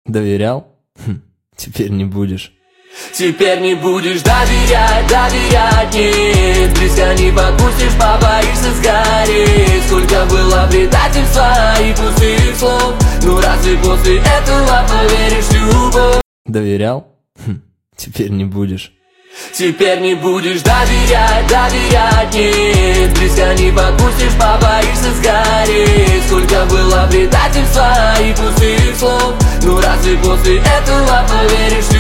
Доверял? Теперь не будешь. Теперь не будешь доверять, нет. Близко не подпустишь, побоишься сгореть. Сколько было предательства и пустых слов. Ну разве после этого поверишь в любовь? Доверял? Теперь не будешь. Теперь не будешь доверять, нет. Близко не подпустишь, побоишься сгореть. Сколько было предательства и пустых слов. Ну разве после этого поверишь